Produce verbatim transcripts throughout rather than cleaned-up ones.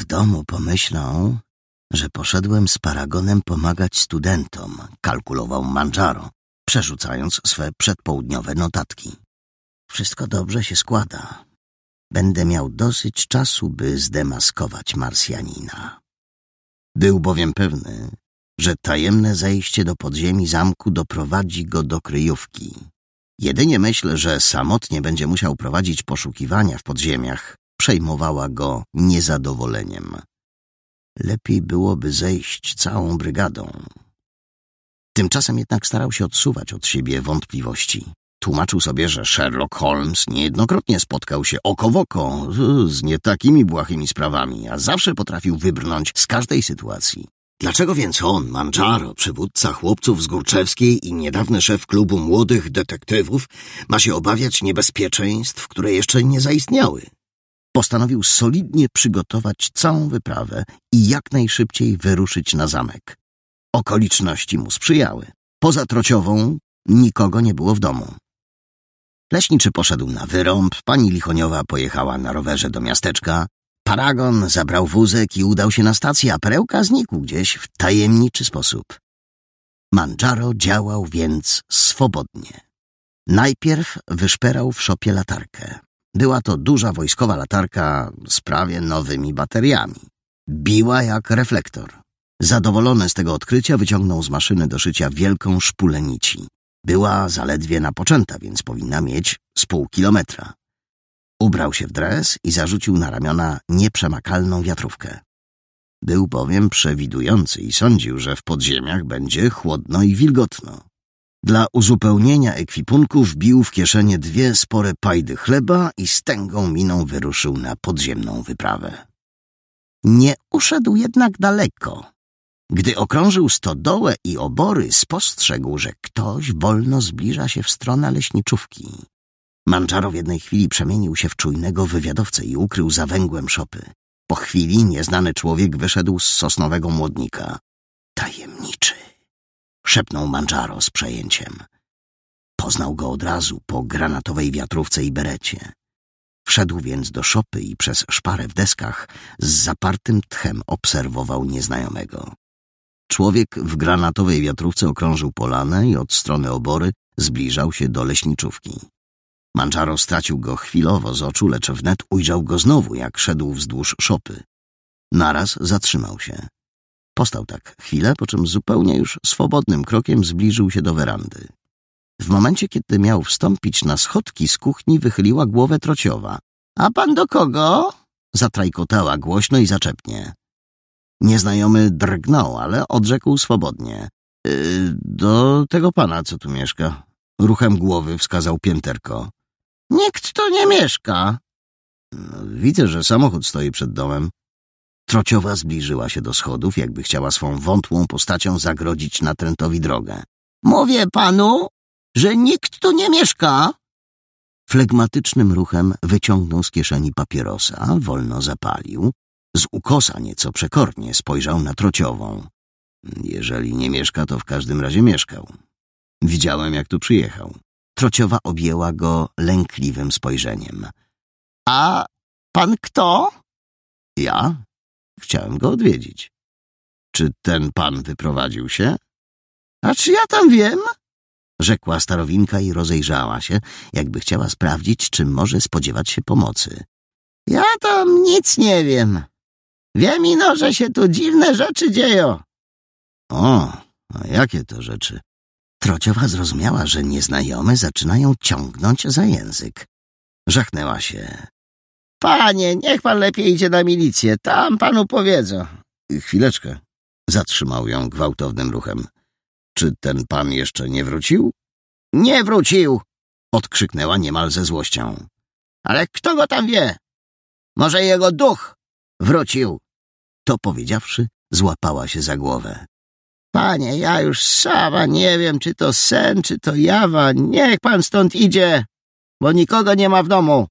W domu pomyślą, że poszedłem z Paragonem pomagać studentom, kalkulował Mandżaro, przerzucając swe przedpołudniowe notatki. Wszystko dobrze się składa. Będę miał dosyć czasu, by zdemaskować Marsjanina. Był bowiem pewny, że tajemne zejście do podziemi zamku doprowadzi go do kryjówki. Jedynie myśl, że samotnie będzie musiał prowadzić poszukiwania w podziemiach, przejmowała go niezadowoleniem. Lepiej byłoby zejść całą brygadą. Tymczasem jednak starał się odsuwać od siebie wątpliwości. Tłumaczył sobie, że Sherlock Holmes niejednokrotnie spotkał się oko w oko z nie takimi błahymi sprawami, a zawsze potrafił wybrnąć z każdej sytuacji. Dlaczego więc on, Mandżaro, przywódca chłopców z Górczewskiej i niedawny szef klubu młodych detektywów, ma się obawiać niebezpieczeństw, które jeszcze nie zaistniały? Postanowił solidnie przygotować całą wyprawę i jak najszybciej wyruszyć na zamek. Okoliczności mu sprzyjały. Poza Trociową nikogo nie było w domu. Leśniczy poszedł na wyrąb, pani Lichoniowa pojechała na rowerze do miasteczka, Paragon zabrał wózek i udał się na stację, a Perełka znikł gdzieś w tajemniczy sposób. Mandżaro działał więc swobodnie. Najpierw wyszperał w szopie latarkę. Była to duża wojskowa latarka z prawie nowymi bateriami. Biła jak reflektor. Zadowolony z tego odkrycia wyciągnął z maszyny do szycia wielką szpulę nici. Była zaledwie napoczęta, więc powinna mieć z pół kilometra. Ubrał się w dres i zarzucił na ramiona nieprzemakalną wiatrówkę. Był bowiem przewidujący i sądził, że w podziemiach będzie chłodno i wilgotno. Dla uzupełnienia ekwipunku wbił w kieszenie dwie spore pajdy chleba i z tęgą miną wyruszył na podziemną wyprawę. Nie uszedł jednak daleko. Gdy okrążył stodołę i obory, spostrzegł, że ktoś wolno zbliża się w stronę leśniczówki. Mandżaro w jednej chwili przemienił się w czujnego wywiadowcę i ukrył za węgłem szopy. Po chwili nieznany człowiek wyszedł z sosnowego młodnika. Tajemniczy, szepnął Mandżaro z przejęciem. Poznał go od razu po granatowej wiatrówce i berecie. Wszedł więc do szopy i przez szparę w deskach z zapartym tchem obserwował nieznajomego. Człowiek w granatowej wiatrówce okrążył polanę i od strony obory zbliżał się do leśniczówki. Mandżaro stracił go chwilowo z oczu, lecz wnet ujrzał go znowu, jak szedł wzdłuż szopy. Naraz zatrzymał się. Postał tak chwilę, po czym zupełnie już swobodnym krokiem zbliżył się do werandy. W momencie, kiedy miał wstąpić na schodki, z kuchni wychyliła głowę Trociowa. — A pan do kogo? — zatrajkotała głośno i zaczepnie. Nieznajomy drgnął, ale odrzekł swobodnie. Yy, — Do tego pana, co tu mieszka. Ruchem głowy wskazał pięterko. — Nikt tu nie mieszka. No, widzę, że samochód stoi przed domem. Trociowa zbliżyła się do schodów, jakby chciała swą wątłą postacią zagrodzić natrętowi drogę. — Mówię panu, że nikt tu nie mieszka. Flegmatycznym ruchem wyciągnął z kieszeni papierosa, wolno zapalił. Z ukosa nieco przekornie spojrzał na Trociową. Jeżeli nie mieszka, to w każdym razie mieszkał. Widziałem, jak tu przyjechał. Trociowa objęła go lękliwym spojrzeniem. — A pan kto? — Ja? Chciałem go odwiedzić. — Czy ten pan wyprowadził się? — A czy ja tam wiem? — rzekła starowinka i rozejrzała się, jakby chciała sprawdzić, czy może spodziewać się pomocy. — Ja tam nic nie wiem. Wiem ino, że się tu dziwne rzeczy dzieją. — O, a jakie to rzeczy? Trociowa zrozumiała, że nieznajome zaczynają ciągnąć za język. Żachnęła się. — Panie, niech pan lepiej idzie na milicję, tam panu powiedzą. — Chwileczkę. Zatrzymał ją gwałtownym ruchem. — Czy ten pan jeszcze nie wrócił? — Nie wrócił! Odkrzyknęła niemal ze złością. — Ale kto go tam wie? Może jego duch wrócił? To powiedziawszy, złapała się za głowę. — Panie, ja już sama nie wiem, czy to sen, czy to jawa. Niech pan stąd idzie, bo nikogo nie ma w domu.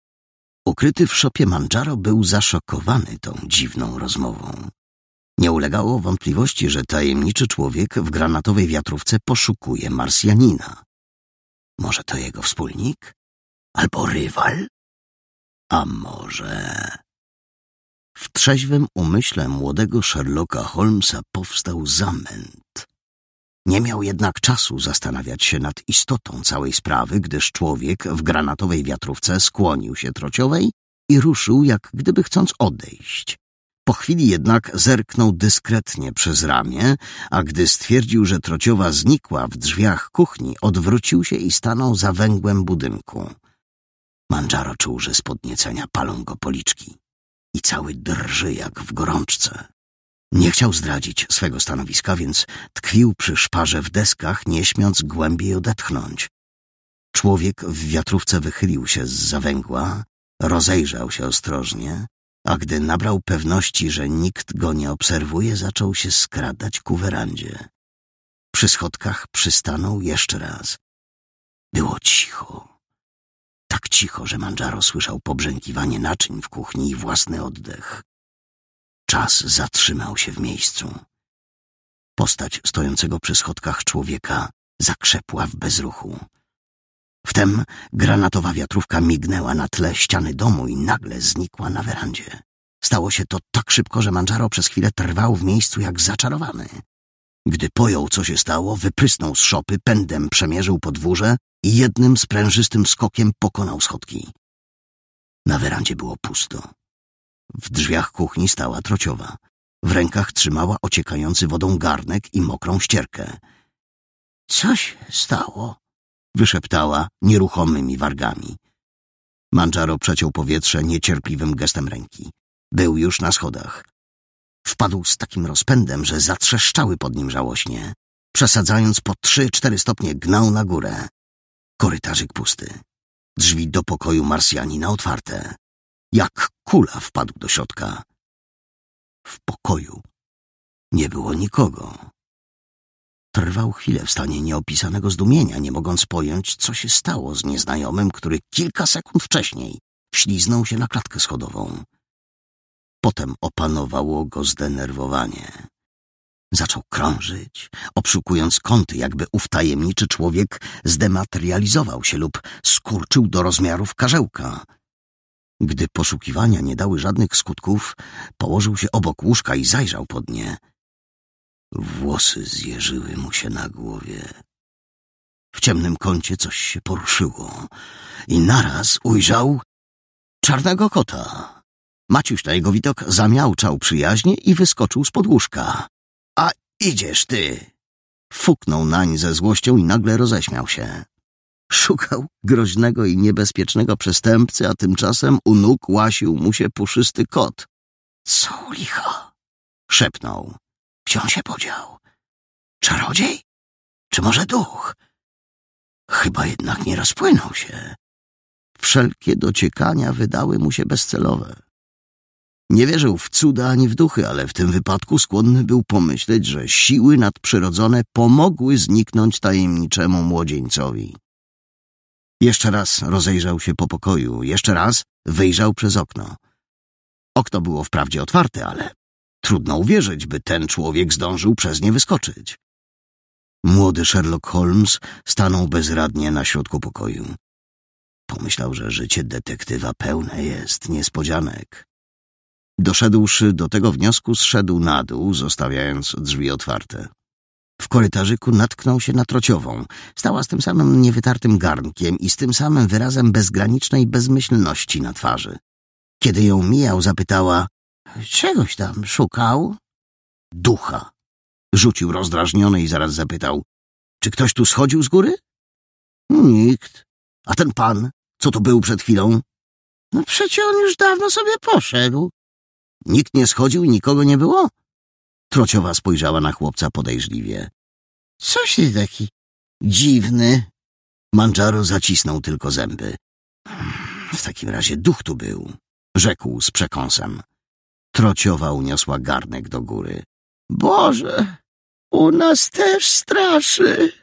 Ukryty w szopie Mandżaro był zaszokowany tą dziwną rozmową. Nie ulegało wątpliwości, że tajemniczy człowiek w granatowej wiatrówce poszukuje Marsjanina. Może to jego wspólnik? Albo rywal? A może... W trzeźwym umyśle młodego Sherlocka Holmesa powstał zamęt. Nie miał jednak czasu zastanawiać się nad istotą całej sprawy, gdyż człowiek w granatowej wiatrówce skłonił się trociowej i ruszył, jak gdyby chcąc odejść. Po chwili jednak zerknął dyskretnie przez ramię, a gdy stwierdził, że trociowa znikła w drzwiach kuchni, odwrócił się i stanął za węgłem budynku. Mandżaro czuł, że z podniecenia palą go policzki i cały drży jak w gorączce. Nie chciał zdradzić swego stanowiska, więc tkwił przy szparze w deskach, nie śmiąc głębiej odetchnąć. Człowiek w wiatrówce wychylił się zza węgła, rozejrzał się ostrożnie, a gdy nabrał pewności, że nikt go nie obserwuje, zaczął się skradać ku werandzie. Przy schodkach przystanął jeszcze raz. Było cicho. Tak cicho, że Mandżaro słyszał pobrzękiwanie naczyń w kuchni i własny oddech. Czas zatrzymał się w miejscu. Postać stojącego przy schodkach człowieka zakrzepła w bezruchu. Wtem granatowa wiatrówka mignęła na tle ściany domu i nagle znikła na werandzie. Stało się to tak szybko, że Mandżaro przez chwilę trwał w miejscu jak zaczarowany. Gdy pojął, co się stało, wyprysnął z szopy, pędem przemierzył podwórze i jednym sprężystym skokiem pokonał schodki. Na werandzie było pusto. W drzwiach kuchni stała trociowa. W rękach trzymała ociekający wodą garnek i mokrą ścierkę. — Co się stało? — wyszeptała nieruchomymi wargami. Mandżaro przeciął powietrze niecierpliwym gestem ręki. Był już na schodach. Wpadł z takim rozpędem, że zatrzeszczały pod nim żałośnie. Przesadzając po trzy, cztery stopnie, gnał na górę. Korytarzyk pusty. Drzwi do pokoju Marsjanina otwarte. Jak kula wpadł do środka. W pokoju nie było nikogo. Trwał chwilę w stanie nieopisanego zdumienia, nie mogąc pojąć, co się stało z nieznajomym, który kilka sekund wcześniej wśliznął się na klatkę schodową. Potem opanowało go zdenerwowanie. Zaczął krążyć, obszukując kąty, jakby ów tajemniczy człowiek zdematerializował się lub skurczył do rozmiarów karzełka. Gdy poszukiwania nie dały żadnych skutków, położył się obok łóżka i zajrzał pod nie. Włosy zjeżyły mu się na głowie. W ciemnym kącie coś się poruszyło i naraz ujrzał czarnego kota. Maciuś na jego widok zamiauczał przyjaźnie i wyskoczył spod łóżka. — A idziesz ty! Fuknął nań ze złością i nagle roześmiał się. Szukał groźnego i niebezpiecznego przestępcy, a tymczasem u nóg łasił mu się puszysty kot. — Co licha? — szepnął. — Gdzie on się podział? Czarodziej? Czy może duch? Chyba jednak nie rozpłynął się. Wszelkie dociekania wydały mu się bezcelowe. Nie wierzył w cuda ani w duchy, ale w tym wypadku skłonny był pomyśleć, że siły nadprzyrodzone pomogły zniknąć tajemniczemu młodzieńcowi. Jeszcze raz rozejrzał się po pokoju, jeszcze raz wyjrzał przez okno. Okno było wprawdzie otwarte, ale trudno uwierzyć, by ten człowiek zdążył przez nie wyskoczyć. Młody Sherlock Holmes stanął bezradnie na środku pokoju. Pomyślał, że życie detektywa pełne jest niespodzianek. Doszedłszy do tego wniosku, zszedł na dół, zostawiając drzwi otwarte. W korytarzyku natknął się na trociową. Stała z tym samym niewytartym garnkiem i z tym samym wyrazem bezgranicznej bezmyślności na twarzy. Kiedy ją mijał, zapytała: — Czegoś tam szukał? — Ducha. Rzucił rozdrażniony i zaraz zapytał: — Czy ktoś tu schodził z góry? — Nikt. — A ten pan, co tu był przed chwilą? — No przecie on już dawno sobie poszedł. — Nikt nie schodził i nikogo nie było? Trociowa spojrzała na chłopca podejrzliwie. — Coś ty taki dziwny. Mandżaro zacisnął tylko zęby. — W takim razie duch tu był — rzekł z przekąsem. Trociowa uniosła garnek do góry. — Boże, u nas też straszy!